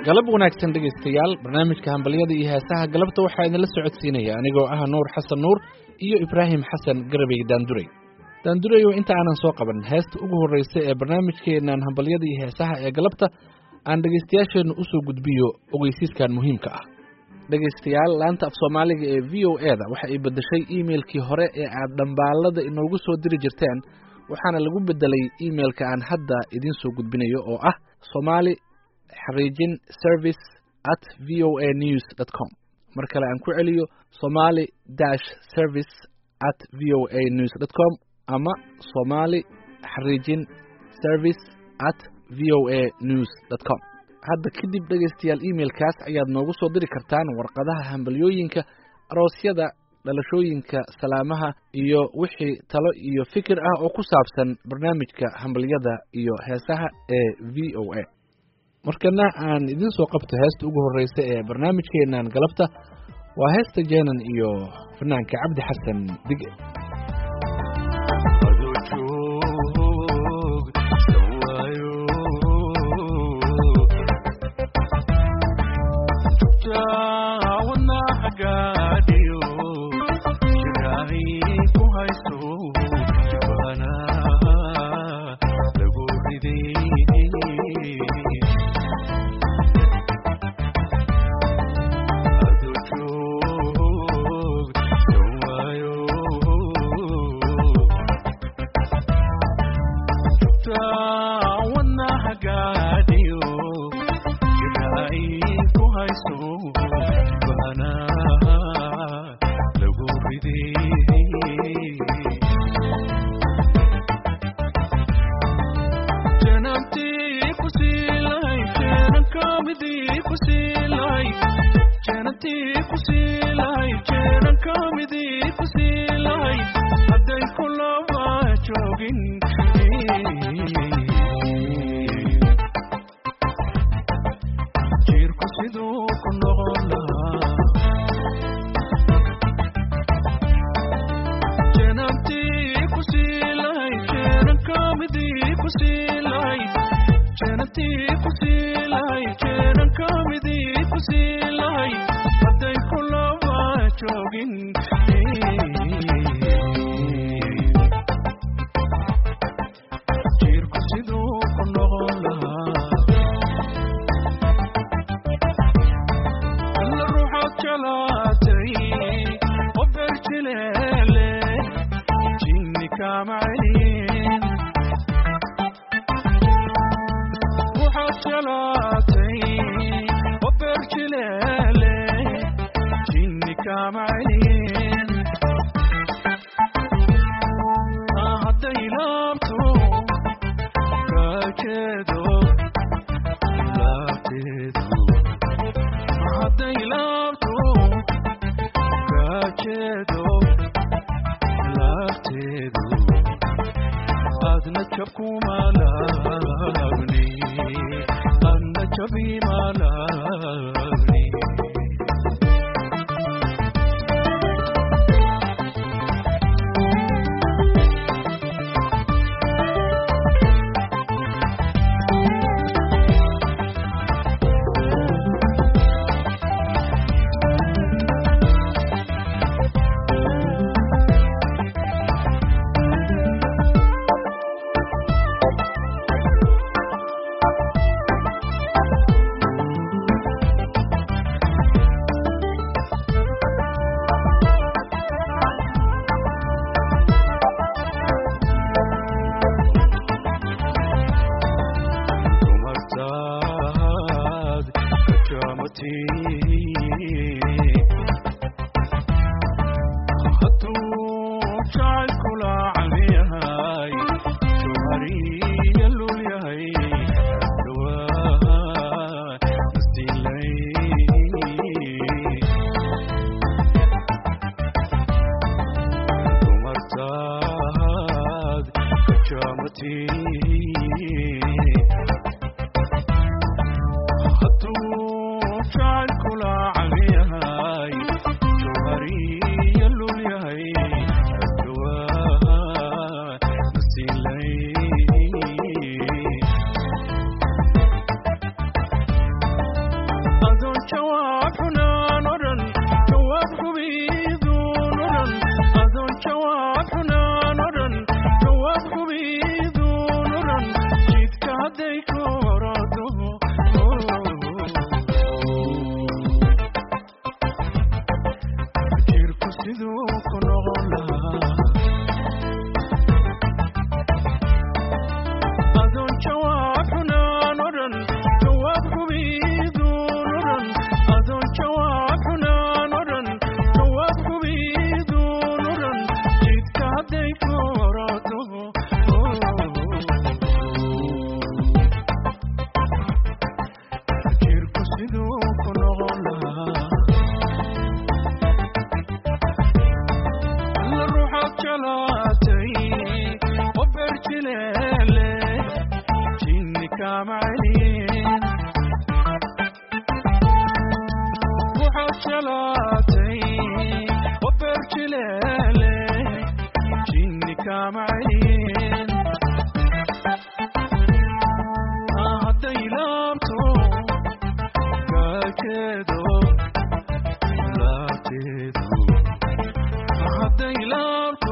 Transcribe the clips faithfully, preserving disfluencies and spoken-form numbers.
galab wanaagsan dhegaystayaal barnaamijka hambalyada iyo heesaha galabta waxaa idinla socodsiinaya anigoo ah nuur xasan nuur iyo ibraahim xasan garabey daanduray daandureyo inta aanan soo qaban heesta ugu horreysa ee barnaamijkeenan hambalyada iyo heesaha ee galabta aan dhegaystayaasheennu u soo gudbiyo ogeysiiskan muhiimka ah dhegaystayaal laanta af soomaaliga ee v o e da waxa ay beddeshay iimailkii hore ee aad dhambaalada inoogu soo diri jirteen waxaana lagu beddelay iimailka aan hadda idiin soo gudbinayo oo ah somali xariijin service at v o a news dot com mar kale aan ku celiyo somali dash service at v o a news dot com ama somali xariijin service at v o a news dot com hadda kadib dhegaystayaal iimailkaas ayaad noogu soo diri kartaan warqadaha hambalyooyinka aroosyada dhalashooyinka salaamaha iyo wixii talo iyo fikir ah oo ku saabsan barnaamijka hambalyada iyo heesaha ee v o a markana aan idin soo qabto heesta ugu horreysa ee barnaamijkeenan galabta waa heesta jeenan iyo fanaanka cabdi xasan dige دلاتي وبرجلالي جيني كامعين هدي لامتو كاكدو لا تدو هدي لامتو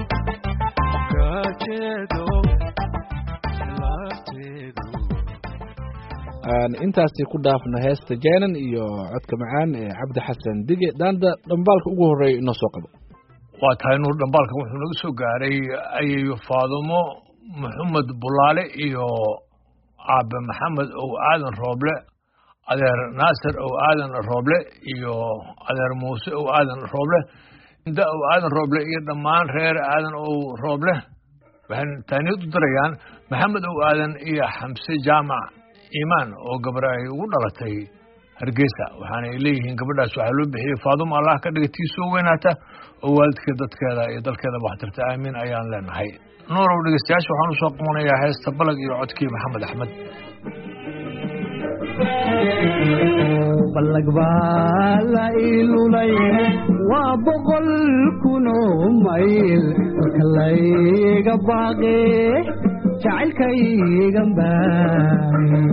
كاكدو لا تدو aan intaasi ku dhaafno heesta jeenan iyo codka macaan ee cabdi xasan dige daanda dhambaalka ugu horeeya inoo soo qabo waa tahay nuur dhambaalka wuxuu naga soo gaaray ayayo faadumo maxamed bulaale iyo aabe maxamed ow aadan rooble adeer naasir ow aadan rooble iyo adeer muuse ow aadan rooble inda ow aadan rooble iyo dhammaan reer aadan ow rooble waxay taaniyad u dirayaan maxamed ow aadan iyo xamse jaamac iimaan oo gabar ay ugu dhalatay hargeysa waxaana ay leeyihiin gabadhaas waxaa loo bixiyey faadumo allah ka dhiga tii soo weynaata oo waalidkeed dadkeeda iyo dalkeedaba waxtarta aamiin ayaan leenahay nuurow dhegeystayaasha waxaan usoo qumanayaa heesta balag iyo codkii maxamed axmed balag baa la ilulay waa boqol kunoo mayl marka layga baaqe jacaylkaygan baay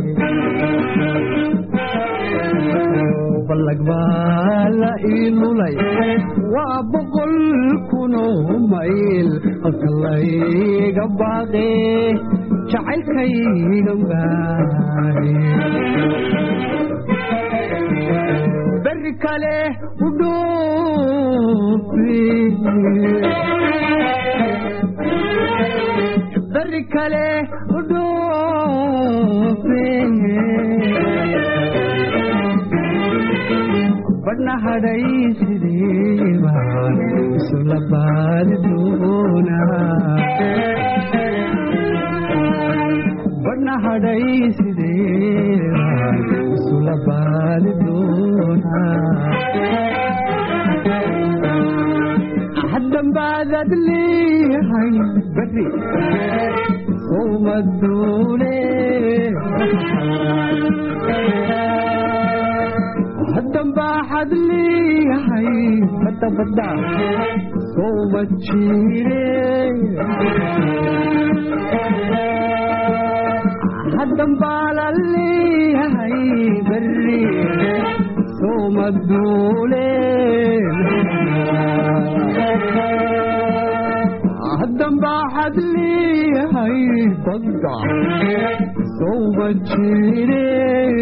balag baa la ilulay waa boqol kunoo mayl marka layga baaqe jacaylkaygan baay berri kale u dhoofi berri kale u dhoofi badhna hadhay sidii baan isu la baadi doonaa badhna hadhay sidii baan isu la baadi doonaa haddan baadad leeyahay berri sowmaduule haddan baaxad leeyahay badda badda sowma jiire haddan baala leeyahay berri sowmaduule haddan baaxad leeyahay badda sowma jiire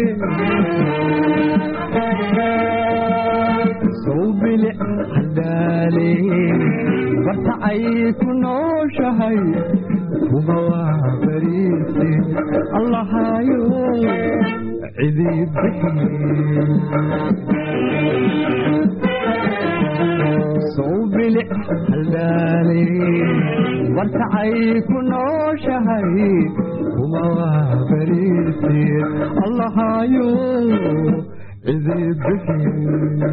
sow bilic hadaale bartacay ku nooshahay kuma waa bariise allahayo cidii bixiye sow bilic hadaale bartacay ku nooshahay kuma waa bariise allahayo cidii bixiye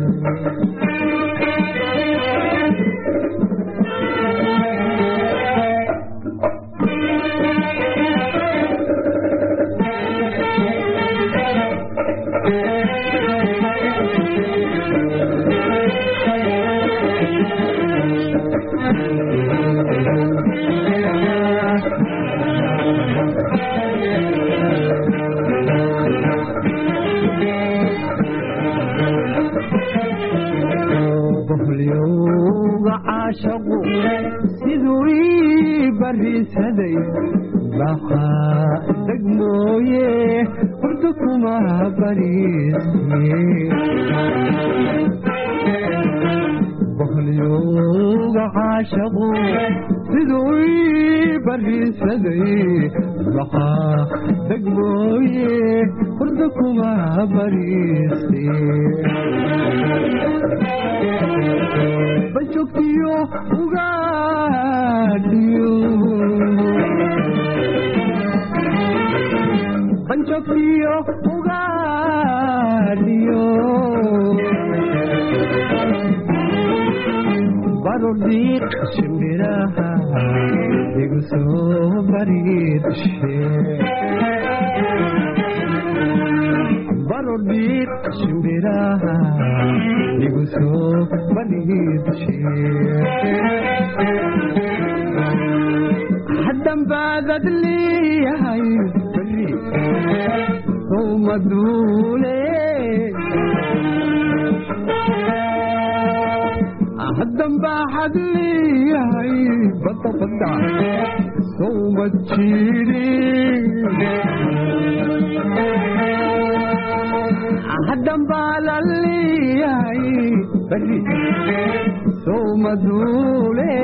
caashaqu siduu ii barisaday baqaa degmooye horta kuma bariisye boqolyowga caashaqu siduu ii barisaday baqaa degmooye horta kuma bariisye bajogtiyo ugaadhiyo banjogtiyo ugaadhiyo barodhiiq shimbiraha igu soo bariidshe diir shimbiraha igu soo bandhigishe haddan baadad leeyahay beri sowma duule haddan baaxad leeyahay badda badda sowma jiiri haddan baala leeyahay beri sowma duule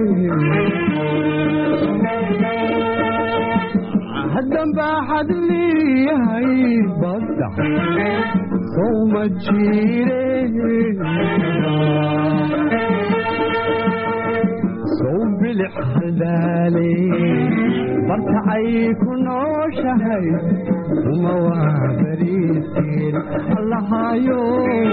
haddan baaxad leeyahay badda sowma jiire sow bilic haldaale bartacay ku nooshahay uma waa bariisteen allahayo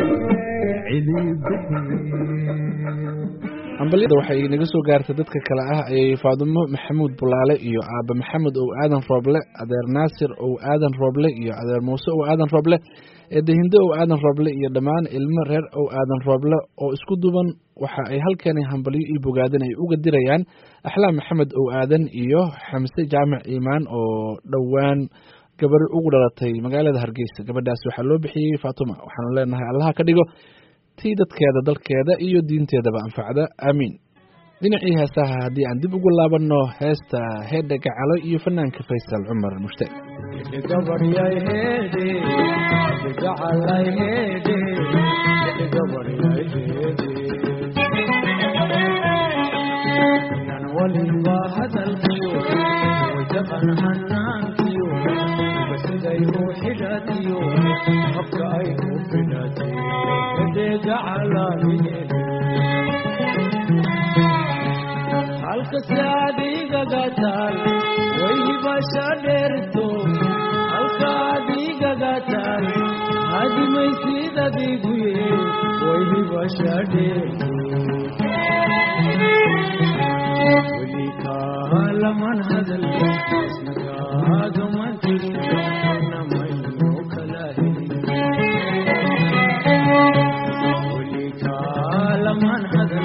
hambalyada waxay inaga soo gaartay dadka kale ah ayay faadumo maxamuud bulaale iyo aaba maxamed ow aadan rooble adeer naasir ow aadan rooble iyo adeer muuse ow aadan rooble eedahindo ow aadan rooble iyo dhammaan ilmo reer ow aadan rooble oo isku duban waxa ay halkani hambalyo io bogaadin ay uga dirayaan axlaam maxamed ow aadan iyo xamse jaamac iimaan oo dhowaan gabar ugu dhalatay magaalada hargeysa gabadhaas waxaa loo bixiyey faatuma waxaanu leenahay allaha ka dhigo tii dadkeeda dalkeeda iyo diinteedaba anfacda aamiin dhinacii heesaha haddii aan dib ugu laabanno heesta heedha gacalo iyo fanaanka faysal cumar mushtaaq halka saadiga gatal way bashaderto halka adiga gatal hadi may sida diguye way bashaderto wali kala man hadal isnaga gaman tirina may kala wali kala man hadal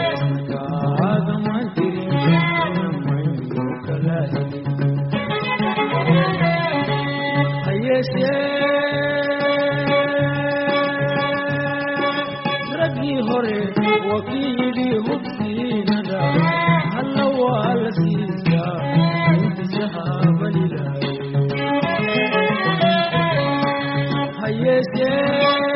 ragii hore wakiilii hubsiinada halla waa la siisaa intisahaabalilaay hayeeshee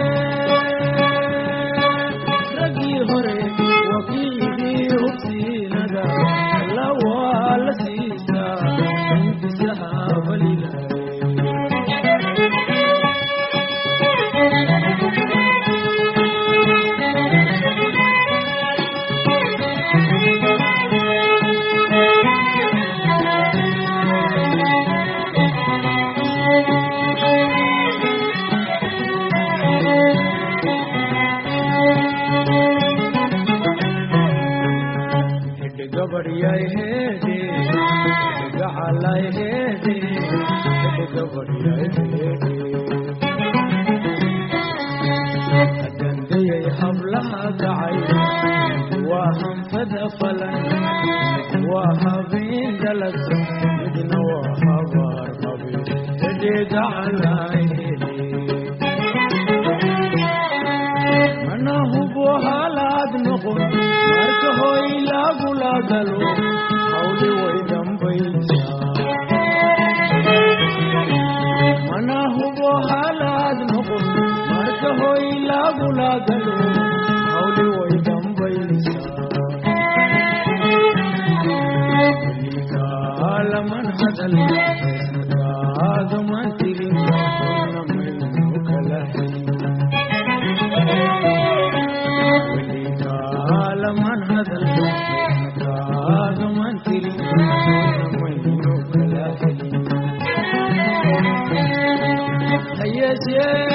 ragii hore wakiilii hubsiinada halla waa la siisaa intisahaabalilaay gabadhyay heede gacalay heede gabadhyay heede adandayay hablaha gacay waa hanfada falan waa habeen dalag midna waa habaar qabi heede gacalay heede mana hubo halaad noqon marka hoy lagula galo hawli way dambaysaa mana hubo halaad noqon marka hoy lagula galo hawli way dambaysaa kala man hadal isnaga man tirin namaynu kala man hadal kaaga man tiri mayno kala hayeeshee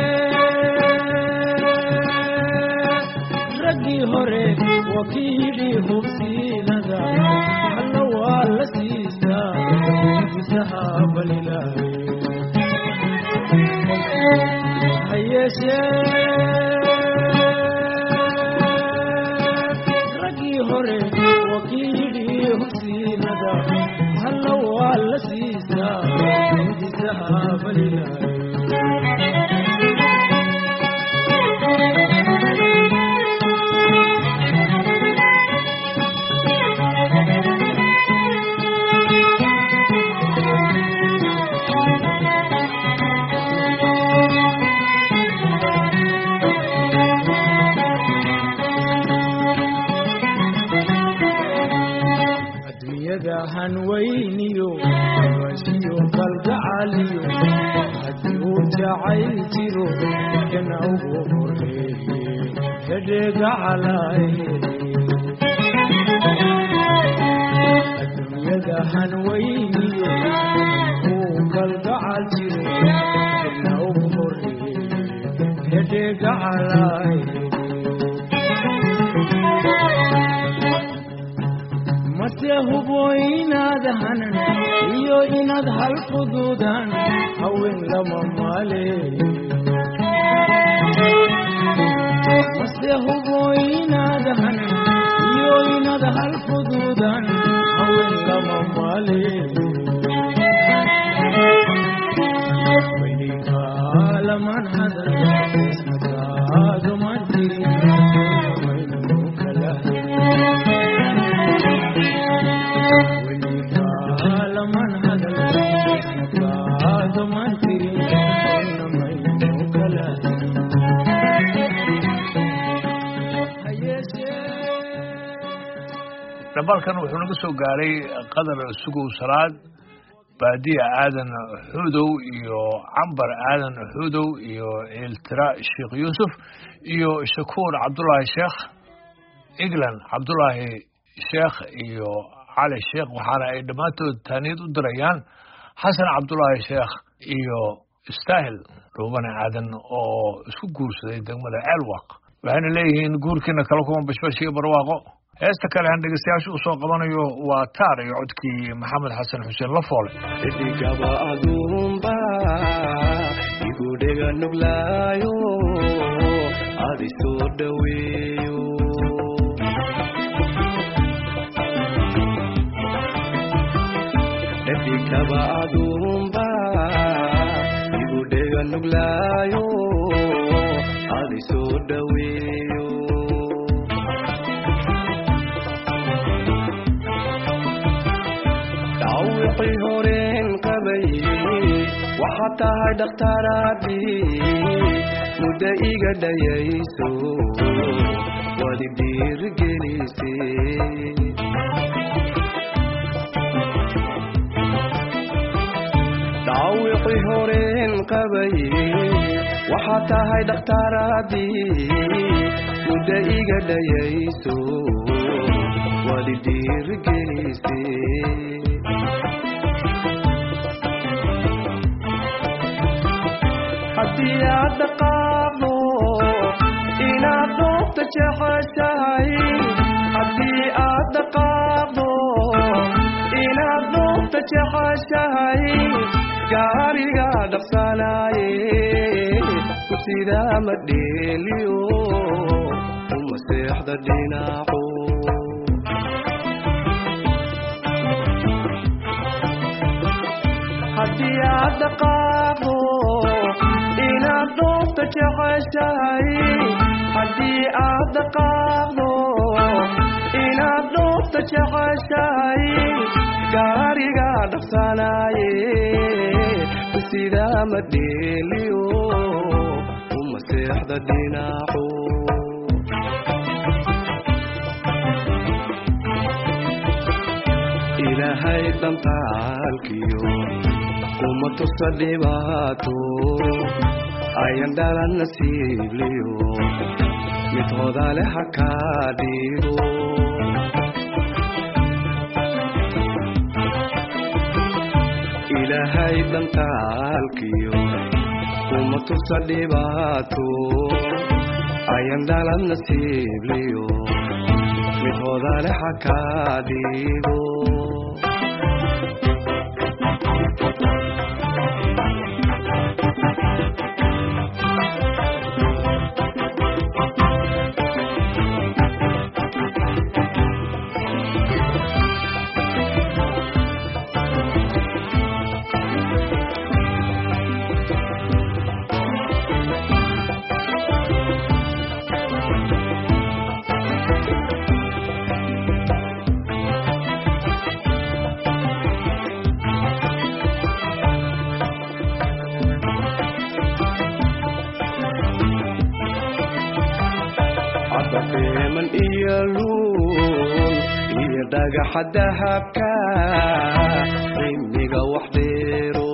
ragii hore wakiilii hubsiinada halla waa la siisaa intisahaabalilaay ragii hore wakiilii hubsiinada halla waa la siisaa hindisaha balilaayo hanweyniyo washiyo kalgacaliyo haddii uu jacayl jiro kana ugu horeeye hedhegacalaye adduunyada hanweyniyo uu kalgacal jiro kana ugu horeeye hedhegacalaye hubo inaad hanan iyo inaad hal fududan haween lama male mase hubo inaad hanan iyo inaad hal fududan haween lama male waynika laman hadal ismakaado mantiri waynu kala dhabalkan wuxuu naga soo gaaray qadar sugow salaad baadiya aadan xudow iyo cambar aadan xudow iyo iltira sheekh yuusuf iyo shakuur cabdullaahi sheekh iglan cabdullaahi sheekh iyo cali sheekh waxaana ay dhammaantood taaniyad u dirayaan xasan cabdullaahi sheekh iyo istaahil dhuubane aadan oo isku guursaday degmada ceelwaaq waxayna leeyihiin guurkiina kala kuwan bashbash iyo barwaaqo heesta kale aan dhegeystayaasha u soo qabanayo waa taar iyo codkii maxamed xasan xuseen lafoole idigaba aduunba igu dhega nuglaayo adi soo dhaweeyo idigaba aduunba igu dhega nuglaayo adi soo dhaweeyo dawqii horeen qabay waxaa tahay dhakhtaaraadii muddo iga dhayayso wadi dhiirigelisay dawqii horeen qabay waxaa tahay dhakhtaaraadii muddo iga dhayayso wadi dhiirigelisay haddii aad dhaqaaqdo inaad dhoofta jeceshahay haddii aad dhaqaaqdo inaad dhoofta jeceshahay gaariga dhaqsanaaye ku sidaa ma dheeliyo uma seexda dhinaco haddii aad dhaqaaqdo inaad dhoofta jeceshahay haddii aad dhaqaaqdo inaad dhoofta jeceshahay gaariga dhaqsanaaye sidaa ma dheeliyo uma seexda dhinaco ilaahay dhantaalkiyo kuma tusa dhibaato ayan dhalan nasiibliyo mid hodale ha kaa dhigo ilaahay dhantaalkiyo kuma tusa dhibaato ayan dhalan nasiibliyo mid hodale ha kaa dhigo adadeeman iyo luul iyo dhagaxa dahabka qiimiga wax dheero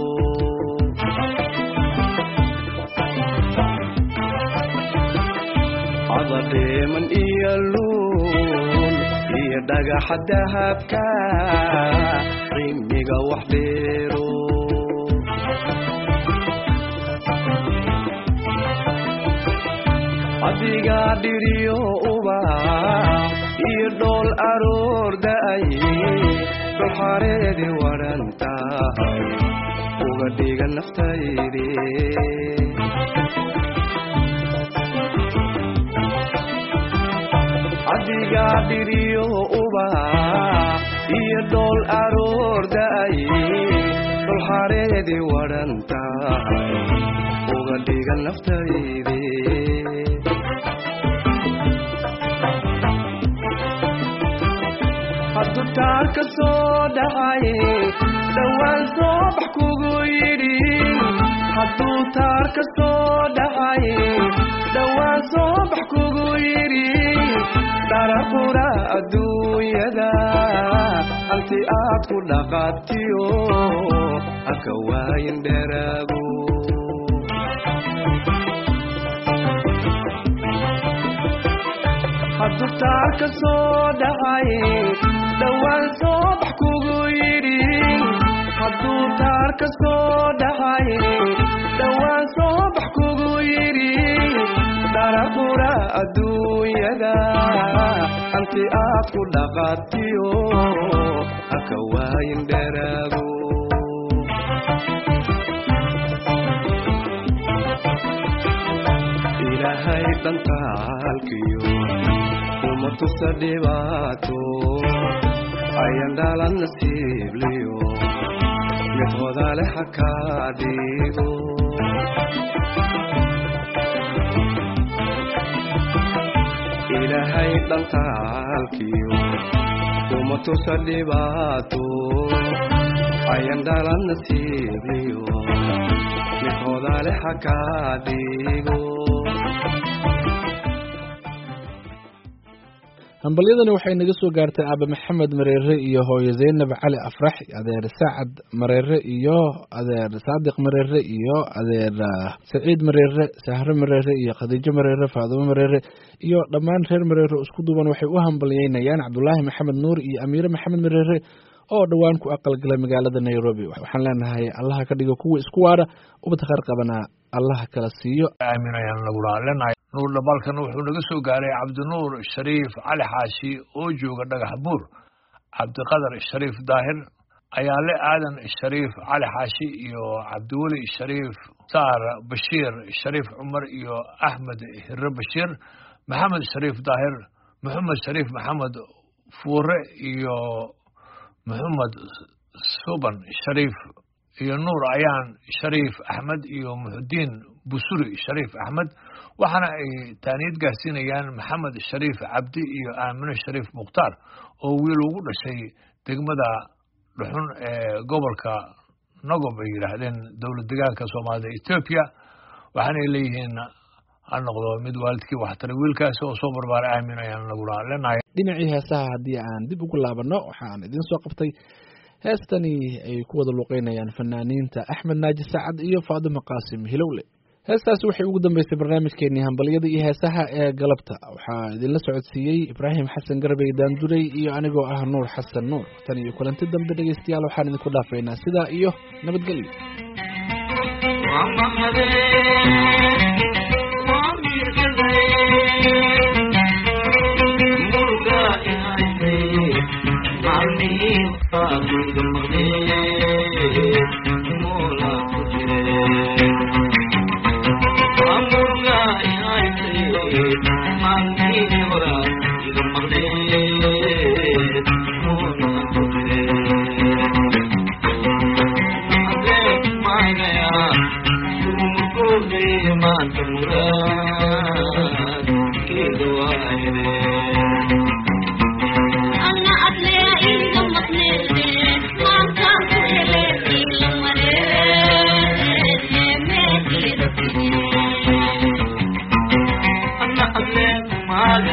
adadeeman iyo luul iyo dhagaxa dahabka qiimiga wax dheero adiga dhiriyo ubax iyo dhool aroor da'ay dulxareedi waran tahay uga dhiga naftaydi adiga dhiriyo ubax iyo dhool aroor da'ay dulxareedi waran tahay uga dhiga naftaydi hadduu taar ka soo dhacay dhowaan soo bax kugu yidhi hadduu taar ka soo dhacay dhowaan soo bax kugu yidhi daraqura adduunyada hanti aad ku dhaqaatiyo haka waayin dheraago hadduu taar ka soo dhacay dhowaan soo bax kugu yidhi hadduu taar ka soo dhacay dhowaan soo bax kugu yidhi daraqura adduunyada hanti aad ku dhaqaatiyo haka waayin dheraago ilaahay dhantaalkiyo uma tusa dhibaato ayan dhalan nasiibliyo mid hodale hakaa dhigo ilaahay dhantaalkiyo uma tusa dhibaato ayan dhalan nasiibliyo mid hodale hakaa dhigo hambalyadani waxay naga soo gaartay aabe maxamed mareere iyo hooyo zaynab cali afrax adeer saacad mareere iyo adeer saadiq mareere iyo adeer saciid mareere sahre mareere iyo khadiijo mareere faadumo mareere iyo dhammaan reer mareere isku duuban waxay u hambalyeynayaan cabdulaahi maxamed nuur iyo amiire maxamed mareere oo dhowaan ku aqalgalay magaalada nairobi waxaan leenahay allaha ka dhigo kuwa isku waara ubad khayr qabana allaha kala siiyo aamin ayaan nagula leenahay nuur dhabalkan wuxuu naga soo gaaray cabdinuur shariif cali xaashi oo jooga dhagax buur cabdiqadar shariif daahir ayaale aadan shariif cali xaashi iyo cabdiweli shariif saar bashiir shariif cumar iyo axmed hirre bashiir maxamed shariif daahir maxamed shariif maxamed fuure iyo maxamed suban shariif iyo nuur ayaan shariif axmed iyo muxudiin busuri shariif axmed waxaana ay taaniyad gaarsiinayaan maxamed shariif cabdi iyo aamine shariif mukhtaar oo wiil ugu dhashay degmada dhuxun ee gobolka nogob ay yidhaahdeen dowlad degaanka soomaalida etoobiya waxaanay leeyihiin ha noqdo mid waalidkii waxtaray wiilkaasi oo soo barbaaray aamin ayaan lagula leenahay dhinacii heesaha haddii aan dib ugu laabanno waxaan idin soo qabtay heestani ay ku wada luuqeynayaan fanaaniinta axmed naaji sacad iyo faadimo qaasim hilowle heestaasi waxay ugu dambeysay barnaamijkeenii hambalyada iyo heesaha ee galabta waxaa idinla socodsiiyey ibraahim xasan garbey daanduray iyo anigoo ah nuur xasan nuur tan iyo kulanti dambe dhegeystayaal waxaan idinku dhaafaynaa sidaa iyo nabadgelyo Maga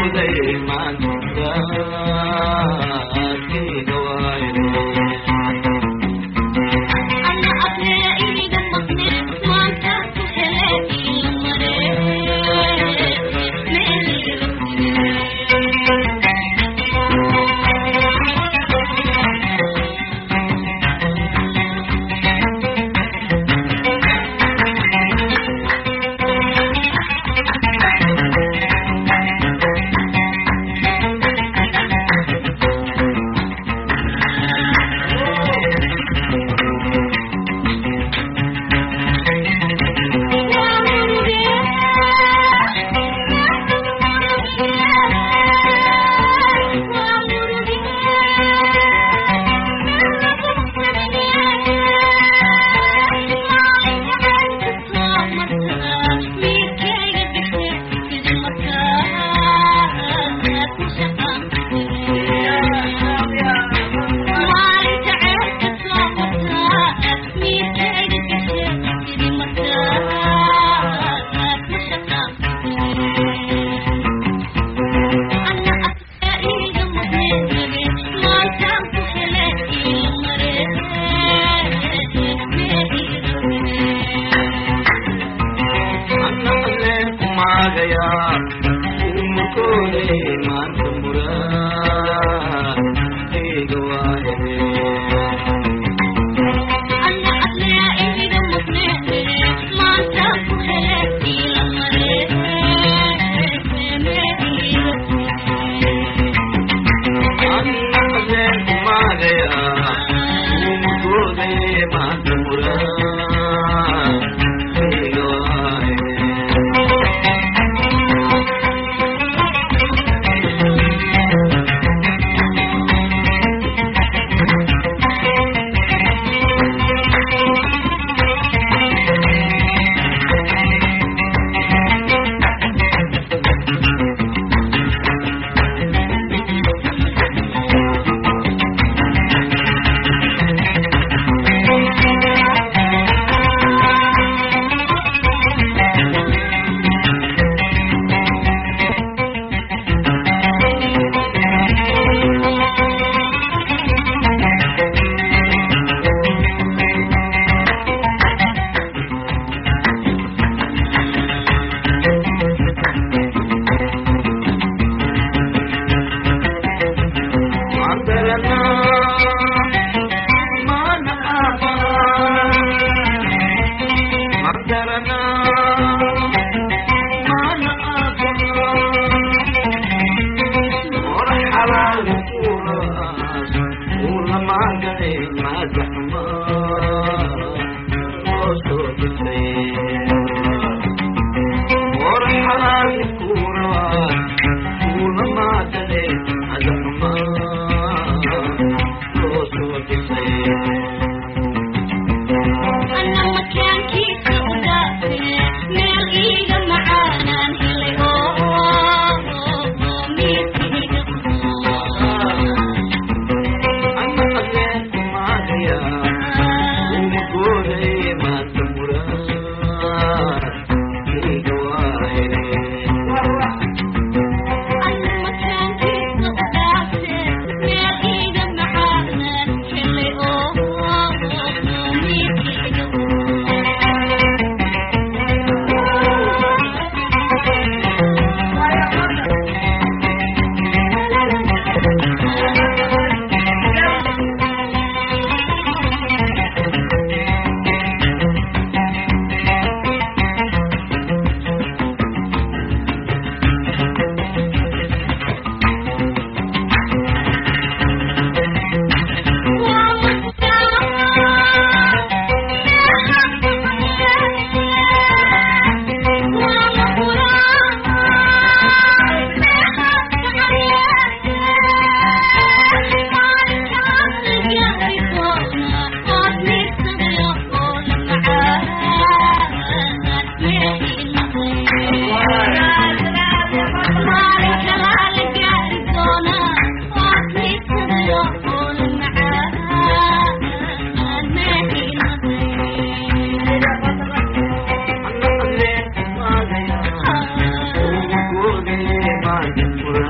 Thank you.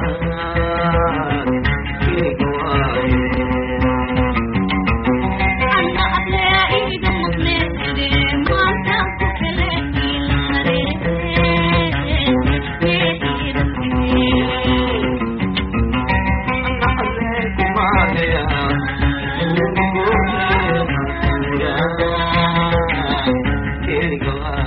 Bye.